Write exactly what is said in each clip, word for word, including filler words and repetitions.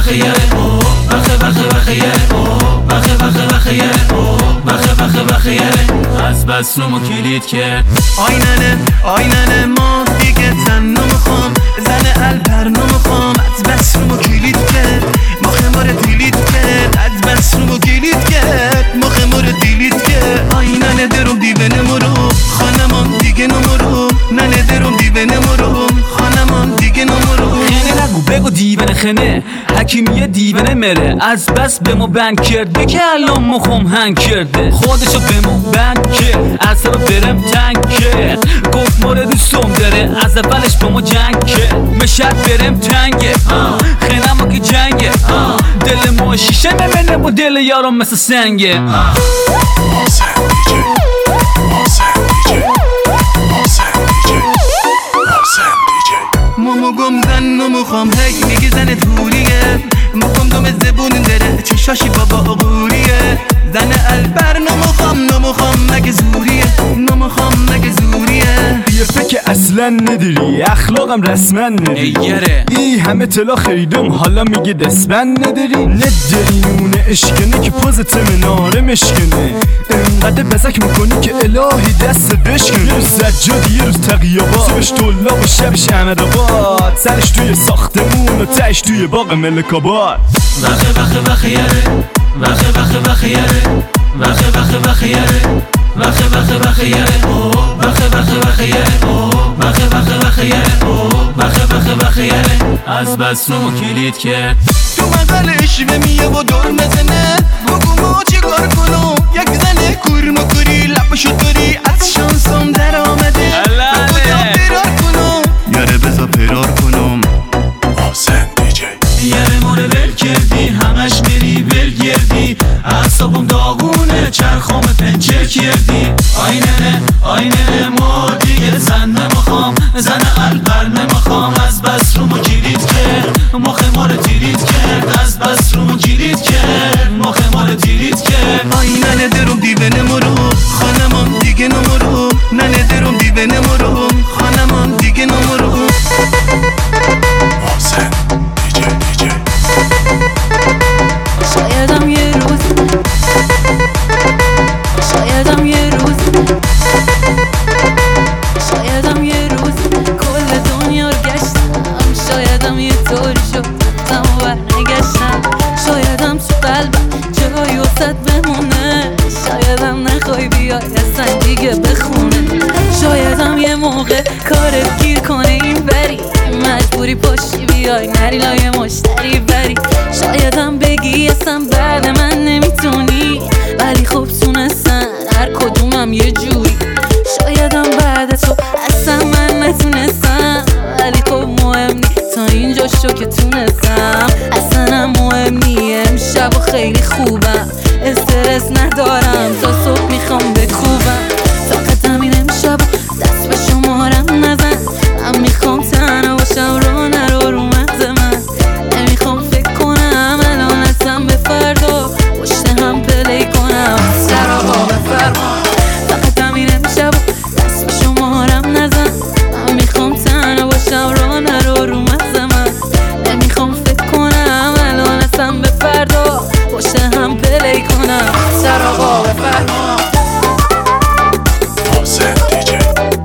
بخه یره بخه بخه بخه یره بخه بخه بخه یره بخه بخه بخه یره از بس رو کلید کرد آیننه آیننه ما دیگه زن نمیخوام زن البر نمیخوام از بس رو کلید کرد مخه ما رو دیلید کرد از بس رو کلید کرد مخه ما رو دیلید کرد آیننه درم دیوانه مرو خانمان دیگه نمرو ننه درم دیوانه مرو خانمان دیگه نمرو خنه نگو بگو دیوانه خنه حکیمیه دیوانه مره از بس به ما بند کرده که الان مخم هنگ کرده خودشو به ما بند کرد از رو برم تنگ کرد گفت مورد دوستم داره از اولش با ما جنگ کرد مشد برم تنگه خنه ما که جنگه دل ما شیشه نمینه با دل یارم مثل سنگه مامو گم زن نموخوام هی میگی زن توریه مکم دوم زبون داره چشاشی بابا غوریه زن البر نموخوام نموخوام مگه زوریه نموخوام مگه زوریه یه فکر اصلا نداری اخلاقم رسما نداری ای همه طلا خریدم حالا میگه دستبند نداری نداری نونه اشکنه که پوزت مناره مشکنه انقدر بزک میکنی که الهی دست بشکنه یه روز سجاد یه روز تقیابات صبحش طلاب و شبش احمدآباد سرش توی ساختمون و تش توی باغ ملک‌آباد بخه بخه بخه یره بخه بخه بخه یره بخه بخه بخه یره بخه بخه بخه یره بخه بخه بخه یره بخه بخه بخه یره بخه بخه بخه یره از بس رو کلید کرد تو مقالش به میه و دور مزنه بگو ما چی کار کنم یک زنه کورم و کوری لپشو داری از شانسم در آمده بگو پیرار کنم یاره بزا پیرار کنم حسین دیجی یاره مونه ول کردی همش میری ول گردی اعصابم داغونه چرخام پنچر کردی آیننه آیننه ما دیگه زن نمیخوام زن البر نمیخوام از بس رو کلید کرد مخ ما رو دیرید کرد از بس رو کلید کرد مخ ما رو دیرید کرد آیننه درم دیوانه مرو خانمان دیگه نمرو ننه درم دیوانه مرو خانمان دیگه نمرو حسین دیجی دیجی شایدم یه روز شایدم یه روز شایدم یه روز کل دنیا رو گشتم شایدم یه طوری شد تمام برنگشتم شایدم تو قلبم جایی وسط بمونه شایدم نخوای بیای اصلا دیگه بخونه شایدم یه موقع کارت گیر کنه این بری مجبوری پاشی بیای نری لای مشتری بری شایدم بگی اصلا بعد من نمیتونی ولی خب تونستن هر کدومم یه جوری شایدم بعد تو اصلا من نتونستم ولی خب مهم نی تا اینجا شو که تونستم اصلا مهم نی امشب و خیلی خوبم استرس ندارم تا صبح میخوام بکوبم فقط همین امشب دست به شمارم نزن من میخوام تنها باشم رو نرو رو مغز من نمیخوام فکر کنم الان اصلا به فردا پشت هم پلی کنم سر آقا بفرما فقط همین امشب دست به شمارم نزن من میخوام تنها باشم رو نرو رو مغز من نمیخوام فکر کنم الان اصلا به فردا پشت هم پلی کنم سر آقا بفرما حسین دیجی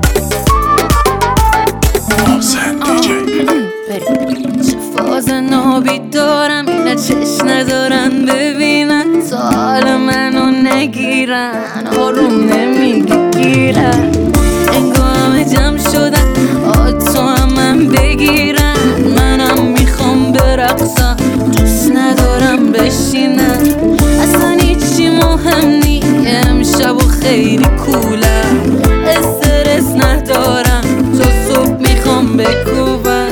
حسین دیجی چه فاز نابی دارم اینا چشم ندارن ببینن تا حال منو نگیرن آروم نمیگیرن انگار همه جمع شدن آتو هم من بگیرن منم میخوام برقصم دوست ندارم بشینن اصلا هیچی مهم نی امشب و خیلی کولم استرس ندارم تا صبح میخوام بکوبم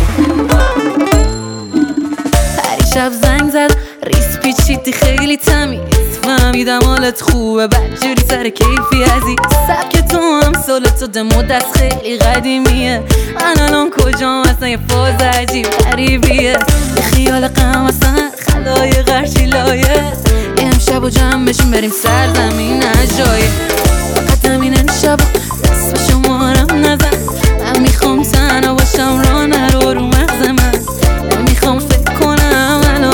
پریشب زنگ زد ریس پیچیدی خیلی تمیز فهمیدم حالت خوبه بدجوری سر کیفی عزیز سبک تو هم سال تو دمو دست خیلی قدیمیه من الان کجام اصلا یه فاز عجیب غریبیه یه خیال غم اصلا خلایق هرچی لایه امشب و جمع بشیم بریم سرزمین عجایب فقط همین امشب دست به شمارم نزن من میخوام تنها باشم را نرو رو مغز من نمیخوام فکر کنم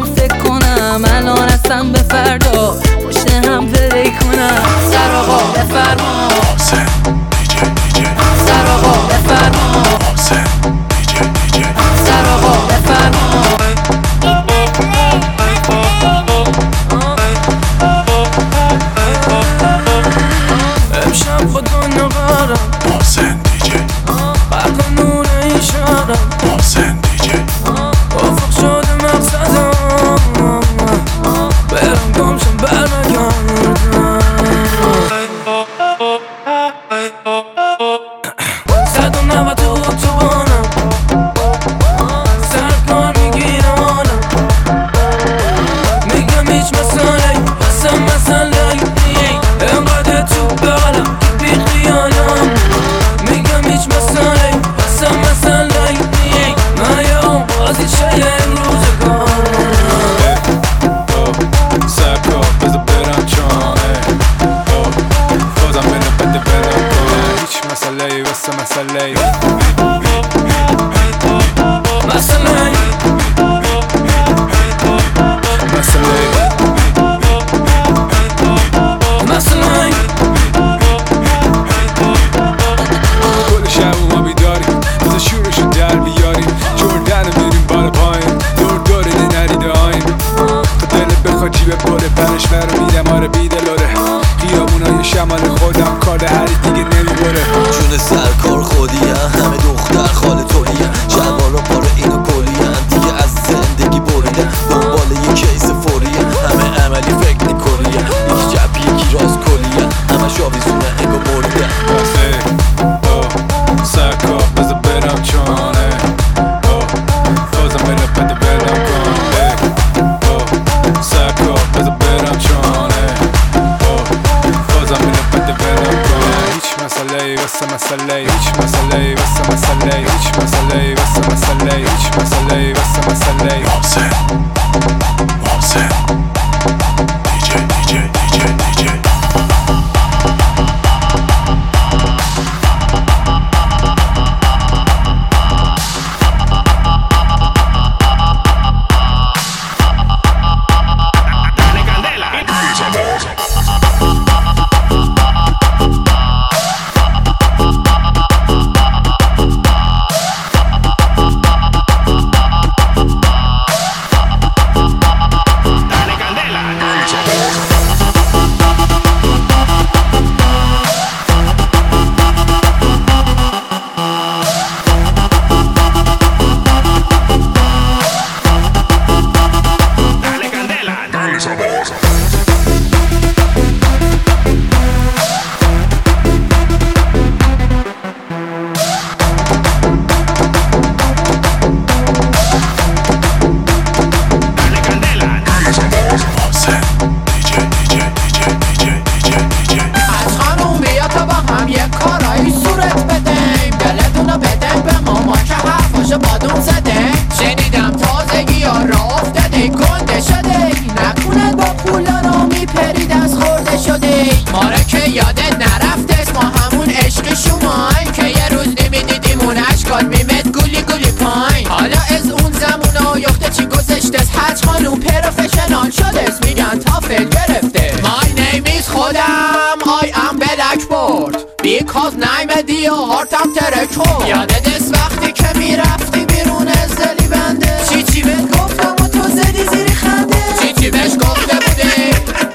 فکر کنم الان هستم به فردا پشت هم پلی کنم. سر آقا بفرما سر آقا بفرما سر آقا بفرما. امشب با دنیا قرارم محسن دیجی برق نور ایشارم محسن دیجی افق شده مقصدم برم گمشم برنگردم صد و نود اتوبانم سرکار میگیرانم میگم هیچ مسئله اصلا مسئله انقدر تو بغلم که بی خیالم میگم هیچ مسئله اصلا مسئله من یه اون بازی شای امروزگارم سرکار بذار برم چانه خودم منو بده برم کنه هیچ مسئله واسه مسئله مسئله مسئله کل شب ما بیداریم بذار شورشو در بیاریم جردن میریم بالا پایین دور دوره دی نریده آیم تا دلت بخواد جیبه بره پرش برو میدم آره بیدلاره خیابونای شمال خودم کار هری دیگه نمیبره جون سرکار خودیم همه دختر خاله طولیم شلوارا پاره اینو کلیم دیگه از زندگی بریدم دنبال یه کیس فوریم همه عملی فکر نکنیم یکی جب یکی راست کلیم همه شاویزونه انگو بریدم سرکار بذار برم چانه بازم منو بده برم کنه سرکار بذار برم چانه بازم منو بده برم کنه هیچ مسئله واسه مسئله هیچ مسئله واسه مسئله هیچ مسئله واسه مسئله هیچ مسئله واسه مسئله محسن محسن دیجی دیجی دیجی دیجی Because نیمدی و هارتم ترک یادت از وقتی که میرفتی بیرون از دلی بنده چی چی بهت گفتم و تو زدی زیری خنده چی چی بهش گفته بودی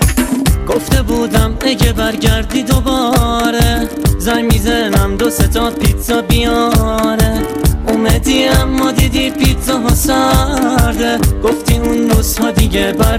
گفته بودم اگه برگردی دوباره زنگ میزنم دو ستا پیتزا بیاره اومدی اما دیدی پیتزا ها سرده گفتی اون روزها دیگه بر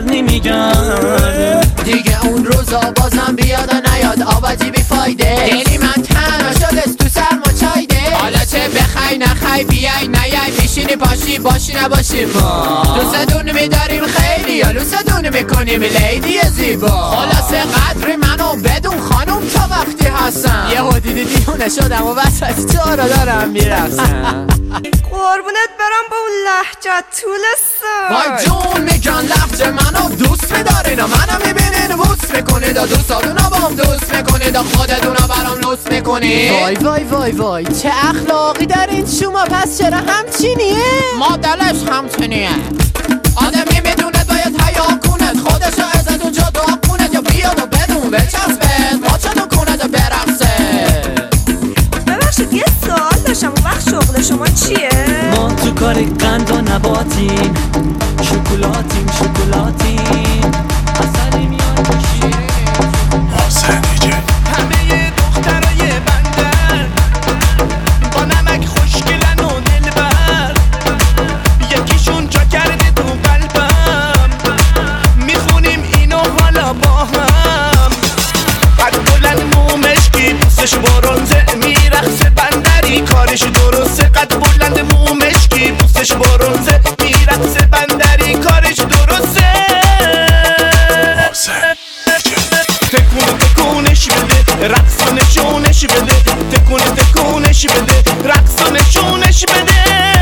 نمیگرده دیگه اون روزا بازم بیاد و نیاد آبادی بی فایده دلی من تنها شده تو سرما چایده حالا چه بخوای نخوای بیای نیای میشینی پاشی باشی نباشی ما دوستدون میداریم خیلی یا دوستدون میکنیم لیدی زیبا خلاصه قدر منو بدون خانوم تا وقتی هستم یه حدیدی دیونه شدم و وسط تو رو دارم میرسم قربونت برم با اون لحجت طول سر وای جون میگن لحجه منو دوست میدارین و منو میبینین بوست میکنید و دوستادونا با هم دوست میکنید و خودتونا برام لوست میکنید وای وای وای وای چه اخلاقی دارین شما پس چرا همچینیه؟ ما دلش همچینیه آدمی میدونه خودش برونزه، میرقصه بندری کارش درسته. تکون تکونش بده، رقص و نشونش بده، تکون تکونش بده، رقص و نشونش بده.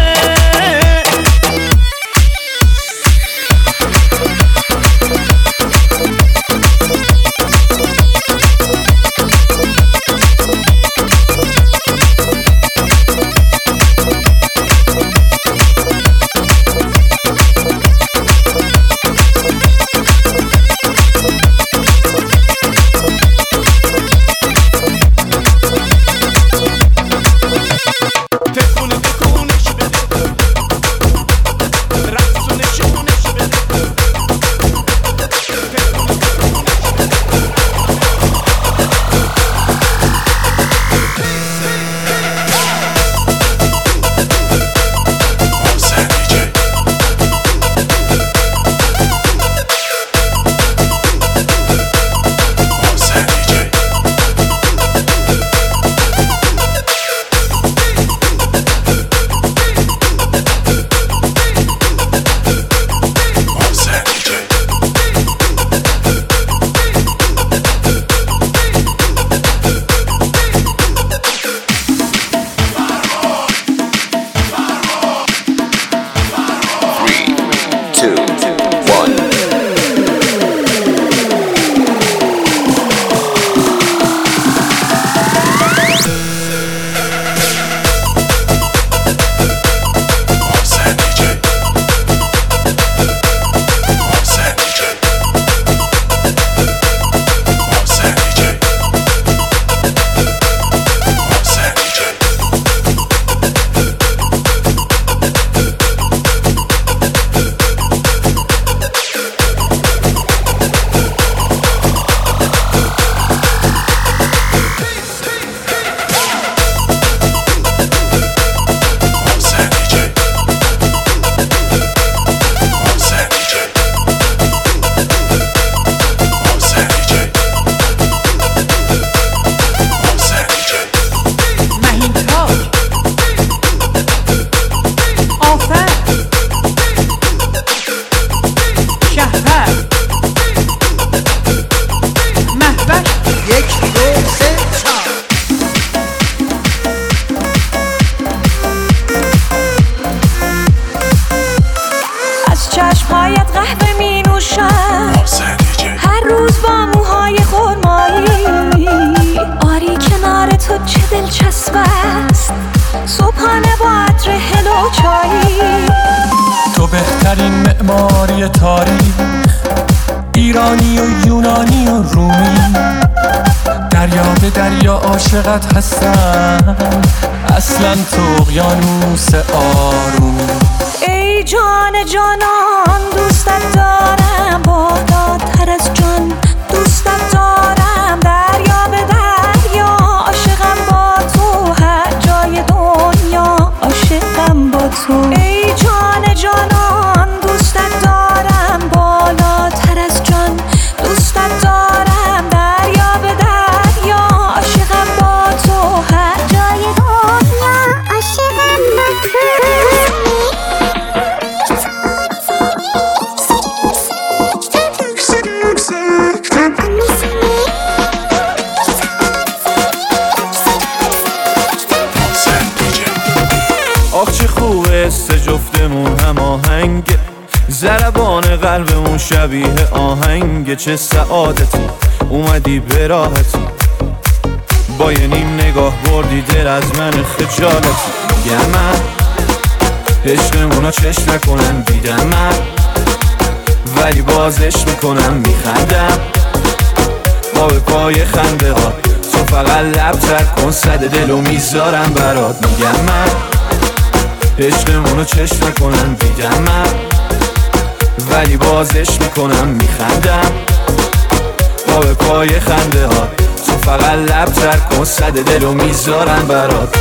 تو بهترین معماری تاریخ، ایرانی و یونانی و رومی، دریا به دریا عاشقت هستم، اصلا تو اقیانوس آرومی. ای جان جانان دوستت دارم، بالاتر از جان دوستت دارم، دریا به دریا عاشقم با تو، هر جای دنیا عاشقم با تو. ای جان جانان دوستت دارم، بالاتر از جان دوستت دارم، دریا به دریا عاشقم با تو، هر جای دنیا عاشقم با تو. آخ چه خوبه سه جفتمون هم آهنگه، ضربان قلبمون شبیه آهنگه. چه سعادتی اومدی به راحتی، با یه نیم نگاه بردی دل از من خجالتی. میگم من عشقمونو چشم نکنن دیدم من، ولی بازش میکنم میخندم با به پای خنده ها. تو فقط لب تر کن صد دلو میذارم برات. میگم من عشقمونو چشم نکنن دیدم من، ولی بازش میکنم میخندم با به پای خنده ها. تو فقط لب تر کن صد دلو میذارم برات.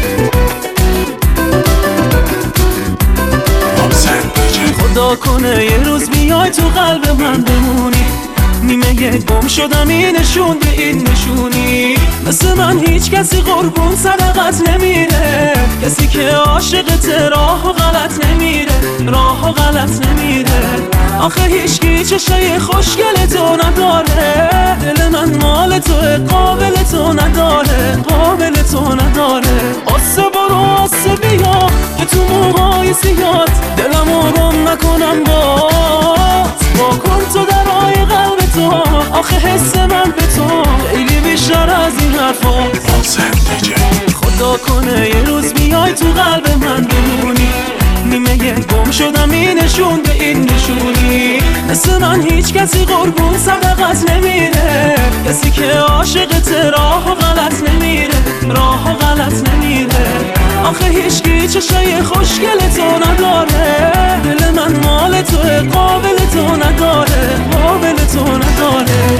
خدا کنه یه یک گم شدم این نشون به این نشونی مثل من هیچ کسی قربون صدقت نمیره کسی که عاشقت راه و غلط نمیره راه و غلط نمیره آخه هیچکی چشای خوشگل تو نداره دل من مال تو قابل تو نداره قابل تو نداره آسه برو آسه بیا که تو موهای سیاد دلمو گم نکنم باز با کن تو درای قلب تو آخه حس من به تو خیلی بیشتر از این حرفاست خدا کنه یه روز بیای تو قلب من بمونی نیمه گم شدم این نشون به این نشونی مثل من هیچ کسی قربون صدقت نمیره کسی که عاشقت راه و غلط نمیره راه و غلط نمیره آخه هیچکی چشای خوشگل تو نداره دل من مال تو قابل تو نداره قابل تو نداره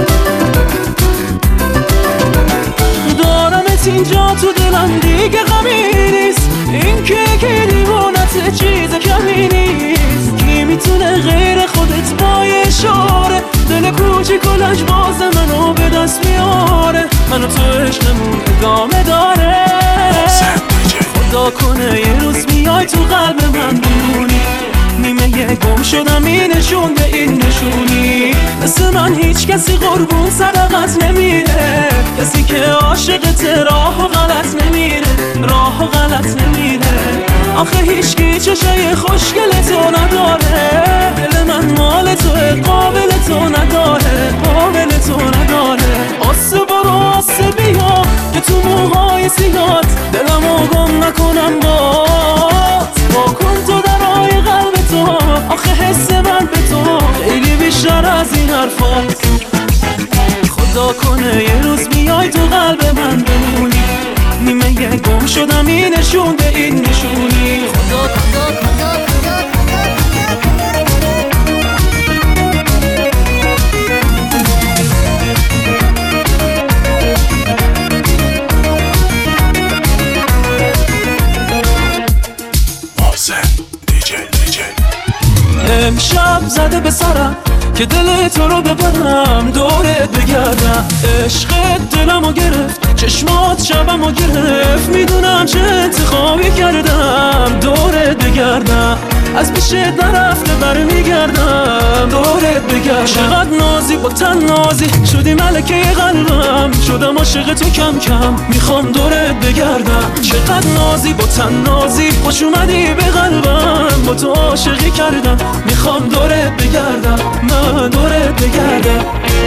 دارمت اینجا تو دلم دیگه غمی نیست این که که دیوانت چیز کمی نیست کی میتونه غیر خودت با یه اشاره دل کوچیک و لجباز منو به دست میاره منو تو عشقمون ادامه داره خدا کنه یه روز بیای تو قلب من بمونی نیمه گم شدم این نشون به این نشونی مثل من هیچ کسی قربون صدقت نمیره کسی که عاشقت راه و غلط نمیره راه و غلط نمیره آخه هیچکی چشای خوشگل تو نداره دل من مال تو قابل تو نداره قابل تو نداره آسه برو آسه بیا که تو موهای سیاد دلمو گم نکنم باز با کن تو درای قلب تو آخه حس من به تو خیلی بیشتر از این حرفاست خدا کنه یه روز بیای تو قلب من بمونی نیمه گم شدم این نشون به این نشونی خدا خدا خدا خدا امشب زده به سرم که دل تو رو ببرم دورت بگردم عشقت دلمو گرفت چشمات شبمو گرفت میدونم چه انتخابی کردم دورت بگردم از پیشت نرفته برمیگردم دورت بگردم چقدر نازی با تن نازی شدی ملکه قلبم شدم عاشق تو کم کم میخوام دورت بگردم چقدر نازی با تن نازی خوش اومدی به قلبم با تو عاشقی کردم میخوام دورت بگردم من دورت بگردم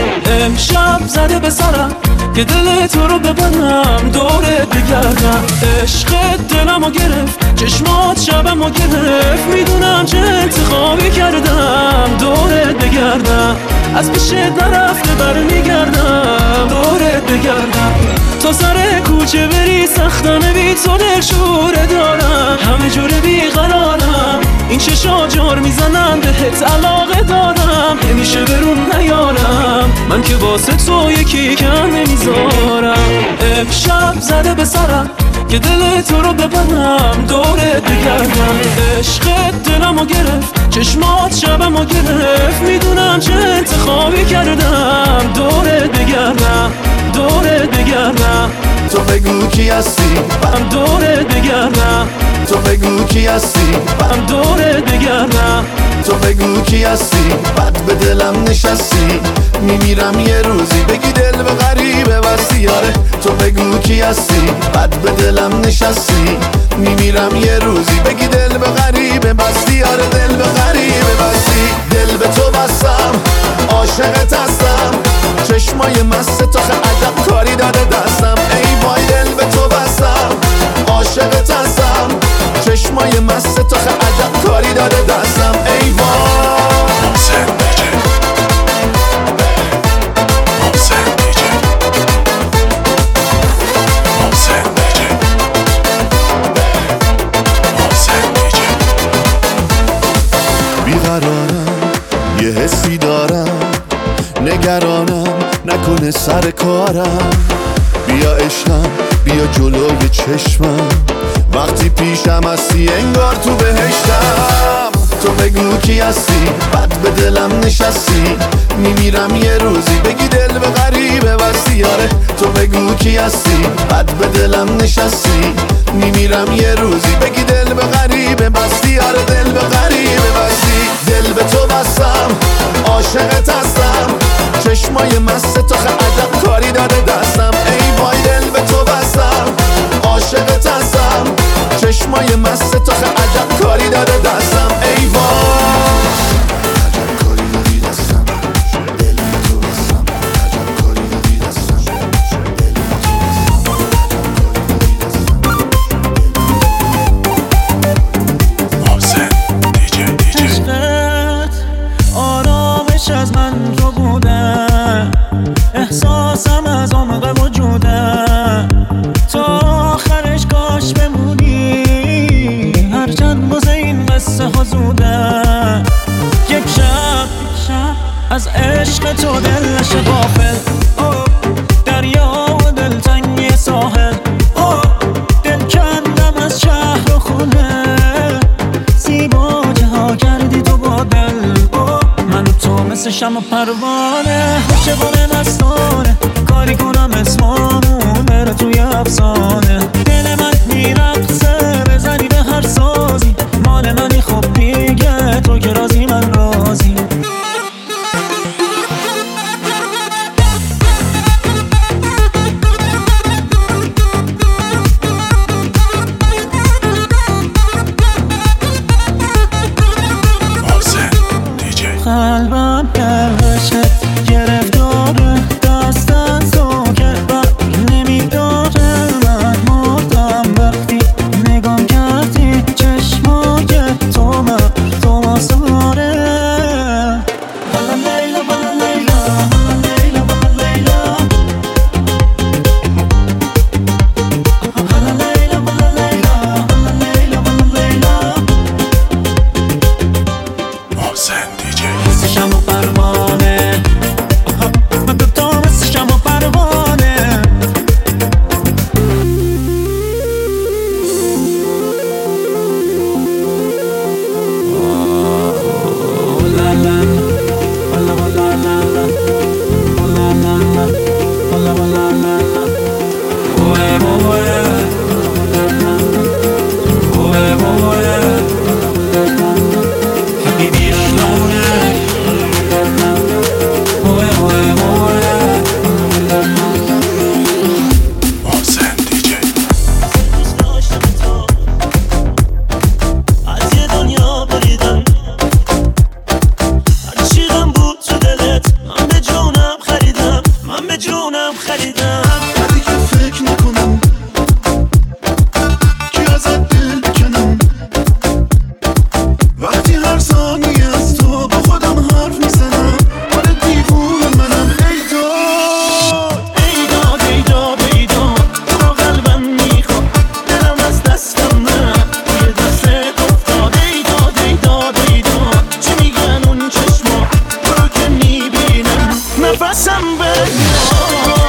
امشب زده به سرم که دل تو رو ببرم دورت بگردم عشقت دلمو گرفت چشمات شبمو گرفت میدونم چه انتخابی کردم دورت بگردم از پیشت نرفته برمیگردم دورت بگردم تا سر کوچه بری سختمه بی تو دلشوره دارم همه جوره بیقرارم این چشا جار میزنم بهت علاقه دارم نمیشه برون نیارم من که واسه تو یکی کم نمیذارم امشب زده به سرم که دل تو رو ببرم دورت بگردم عشقت دلمو گرفت چشمات شبمو گرفت میدونم چه انتخابی کردم دورت بگردم دورت بگردم تو بگو کی هستی من دورت بگردم تو بگو کی هستی من دورت بگردم تو بگو کی هستی بد به دلم نشستی میمیرم یه روزی بگی دل به غریبه بستی آره تو بگو کی هستی بد به دلم نشستی میمیرم یه روزی بگی دل به غریبه بستی آره دل به غریبه بستی دل به تو بستم عاشقت هستم چشمای مست تو عجب کاری داده دستم ای وای دل به تو بستم عاشقت هستم چشمای مست تو عجب کاری داده دستم ای وای بیقرارم یه حسی دارم نگرانم نکنه سر کارم بیا عشقم بیا جلوی چشمم وقتی پیشم هستی انگار تو بهشتم تو بگو کی هستی بد به دلم نشستی میمیرم یه روزی بگی دل به غریبه بستی آره تو بگو کی هستی بد به دلم نشستی میمیرم یه روزی بگی دل به غریبه بستی آره دل به غریبه بستی دل به تو بستم عاشقت هستم چشمای مست تو خیلی عجب کاری داده دستم ای وای دل به تو بستم عاشقت هستم چشمای مست تو خیلی عجب کاری داده دستم ای وای عجب کاری دادی دستم دل به تو بستم عجب کاری دادی دستم دل به تو بستم محسن دیجی دیجی عشقت آرامش از من تو بوده احساسم از عمق وجوده تا آخرش کاش بمونی هرچند باز این قصه ها زوده یک شب از عشق تو دل نشه غافل دریا و دلتنگی ساحل دل کندم از شهر و خونه زیبا جها کردی تو با دل من و تو مثل شمع پروانه عاشقانه مستانه کاری کنم اسممون بره توی افسانه دل من میرقصه بزنی به هر سازی مال منی خب دیگه تو که رازی من رازی قلبم گرشت گرفتاره دست از تو که بر نمیداره من مردم وقتی نگاه کردی چشمای تو من تو ماساره بلا لیلا بلا لیلا لیلا بلا لیلا بلا لیلا بلا لیلا بلا لیلا بلا لیلا محسن دیجی مثل شمع و پروانه من دوتا مثل شمع و پروانه لا لا لا لا لا لا لا لا لا لا لا لا اوه اوه اوه اوه حبيبي شلونك محسن دیجی از یه دنیا بریدم هر چی غم بود تو دلت من به جونم خریدم من به جونم خریدم بعدی که فکر نکنم که ازت دل بکنم وقتی هر ثانیه از تو با خودم حرف میزنم آره دیوونه منم ای داد ای داد ای داد ای داد تو رو قلبم میخواد دلم از دستم نه توی دستت افتاد ای داد ای داد ای داد چی میگن اون چشما تو رو که میبینم نفسم بمیاد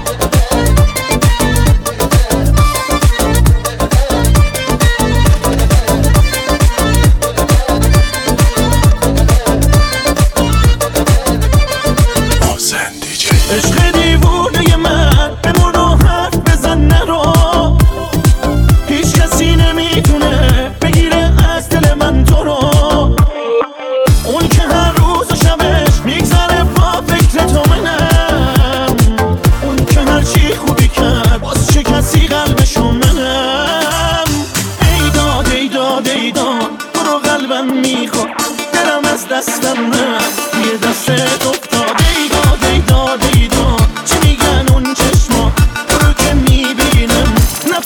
محسن دیجی عشق دیوونه من بمون رو حرف بزن نرو هیچ کسی نمیتونه بگیره از دل من تو رو اون که هر روز و شبش میگذره با فکر تو منم اون که هر چی خوبی کرد باز چه کسی قلبشو منم ای داد ای داد ای داد برو قلبم میخواد دلم از دستم نه توی دستت افتاد ای داد ای داد ای داد چی میگن اون چشما تو رو که میبینم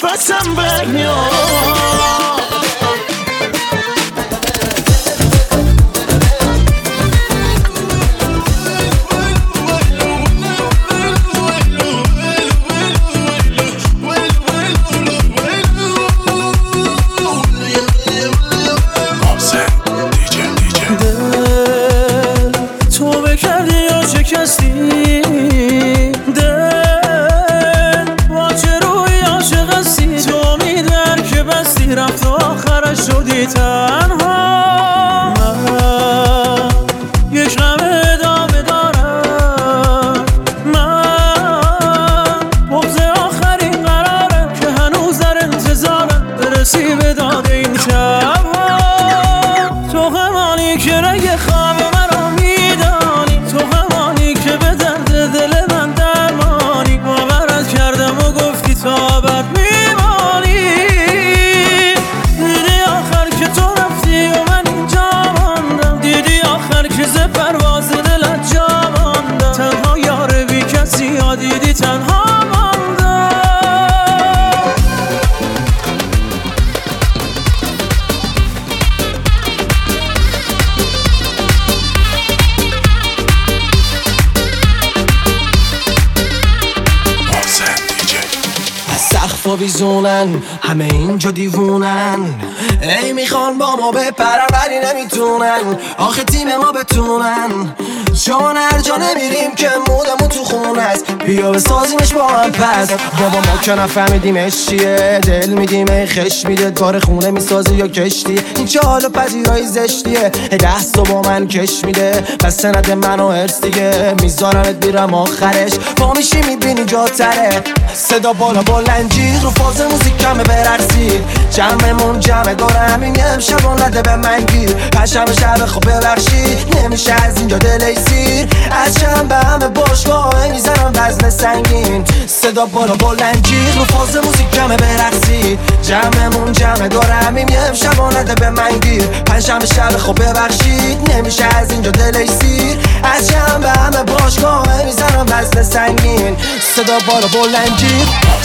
یا دیدی تنها ماندم. سقف و بیزونن همه اینجا دیوونن، ای میخوان با ما بپرن ولی نمیتونن، آخه تیم ما بتونن، چون هر جا نمیریم که مودمون تو خونه است، بیا بسازیمش با هم پس. بابا ما که نفهمیدیمش چیه، دل میدیم ای خش میده، داره خونه میسازی یا کشتی، این چه حال و پذیرایی زشتیه، دست و با من کش میده، پس سند منو ارس دیگه، میذارمت بیرم آخرش، پا میشی میبینی جا تره، صدا بالا بلنجی رو فاز موزیک کمه برقصید، جمعمون جمعه داره همین امشب و نده به من گیر، پشم شب خوب ببخشید نمیشه از اینجا دلی سیر، از چند به همه باشگاه میزنم وزن سنگین، صدا بالا بلنجی رو فاز موزیک کمه برقصید، جمعمون جمعه داره همین امشب و نده به من گیر، پشم شب خوب ببخشید نمیشه از اینجا دلی سیر، از چند به همه باشگاه میزنم وزن سنگین، صدا بالا بلنجی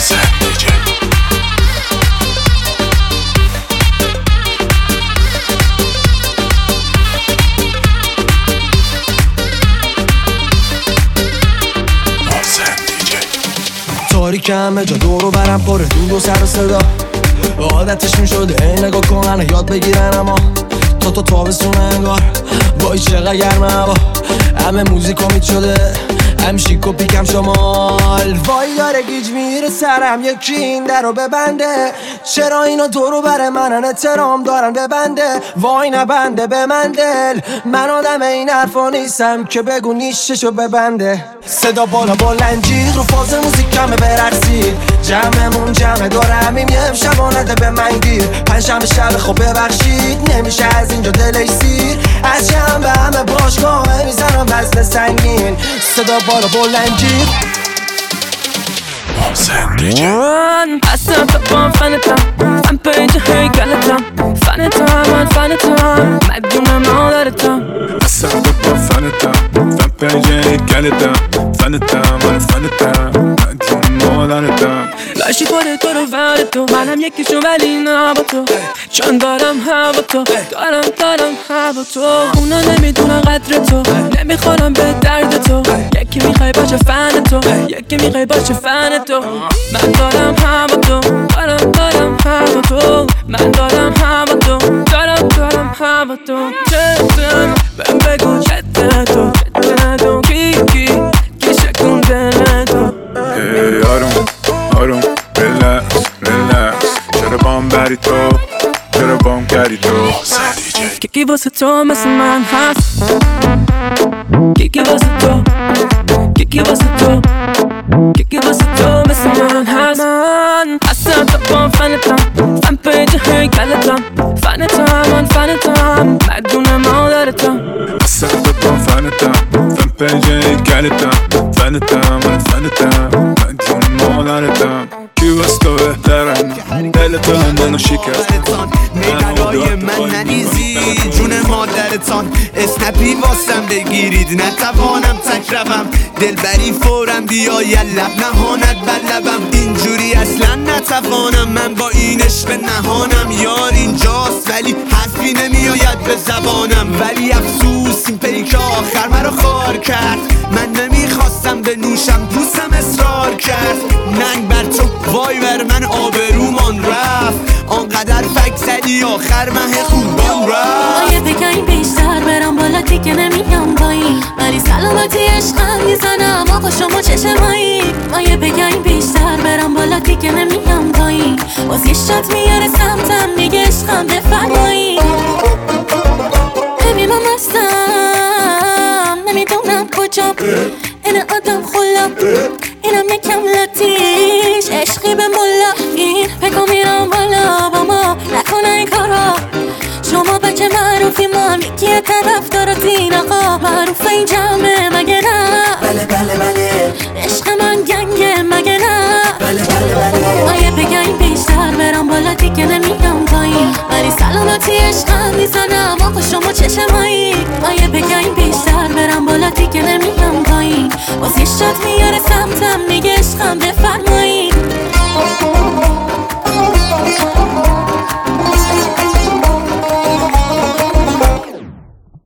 تاریک همه جا دورو برم پره دود و سر و صدا، عادتش میشده ای نگاه کنن یاد بگیرن، اما تا تا تابستون انگار وای چقدر گرمه هوا، همه موزیک امید شده هم شیک و پیکم شمال، وای داره گیج میره سرم یکی این در رو ببنده، چرا اینا دورو بر منن احترام دارن ببنده، وای نبنده به من دل، من آدم این حرفا نیستم که بگو نیششو ببنده، صدا بالا بلنجی رو فاز موزیک کمه برقصید، جمعمون جمعه داره همین یه امشب و نده به من گیر، پنجشنبه شب خوب ببخشید نمیشه از اینجا دلی سیر، از جمع به همه باشگاه میزنم وزن سنگین، صدا بالا بلنجی اصلا تا فنتم فن پیج هیکلتم، فنتم من فنتم مدون مادرتم، اصلا تا فنتم فن پیج هیکلتم، فنتم من فنتم مدون مادرتم، لاشی پاره تو رو ور تو، منم یکیشون ولی نه با تو، چون دارم هوا تو، دارم دارم هوا تو، اونا نمیدونن قدر تو، نمیخورم به درد تو، یکی میخوای باشه فن تو، یکی میخوای باشه فن تو، من دارم هوا تو، دارم دارم هوا تو، من دارم هوا تو، دارم دارم هوا تو، چطور بهم بگو چطور تو، چطور تو کی کی کی شکون دل تو، ای آروم آروم ریلکس ریلکس، چرا بام بری تو، چرا بام کردی تو، کی واسه تو مثل من هست، کی واسه تو، کی واسه تو، کی واسه تو مثل من هست، من اصلا تا با فنتم فن پیج هیکلتم، فنتم من فنتم مدون مادرتم، اصلا تا با فنتم فن پیج هیکلتم، فنتم من فنتم مدون مادرتم، کی واسه تو بهترم دل تو منو شکست، میگرای من نریزی جون مادرتان، اسنپی واسم بگیرید نتوانم تک روم، دلبری فورم بیای لب نهانت بر لبم، اینجوری اصلا نتوانم من با این عشق نهانم، یار اینجاست ولی حرفی نمیآید به زبانم، ولی افسوس این پیک آخر مرا خار کرد، من نمیخواستم بنوشم دوستم اصرار کرد، ننگ بر تو وای بر من آبرومان رفت، آنقدر فک زدی آخر مه خوبان رفت، آیه بگیم بیشتر برم بالا دیگه نمیام پایین، ولی سلامتی عشقم میزنم آقا شما چشمایی، آیه بگیم بیشتر برم بالا دیگه نمیام پایین، باز یه شات میاره سمتم میگه عشقم بفرمایی، ببین من مستم نمیدونم کجا، این آدم خلا اینم یکم لاتیش، عشقی به ملا این پکا میرم بالا با ما نکنه این کارا، شما بچه معروفی ما هم یکی طرف دارتین آقا، معروف این جمعه مگه نه، بله بله بله، عشق من گنگه مگه نه، بله بله بله، آیه بگیم بیشتر برم بالا دیگه نمیام پایین، ولی سلامتی عشقم میزنم آقا شما چشمایی، آیه بگیم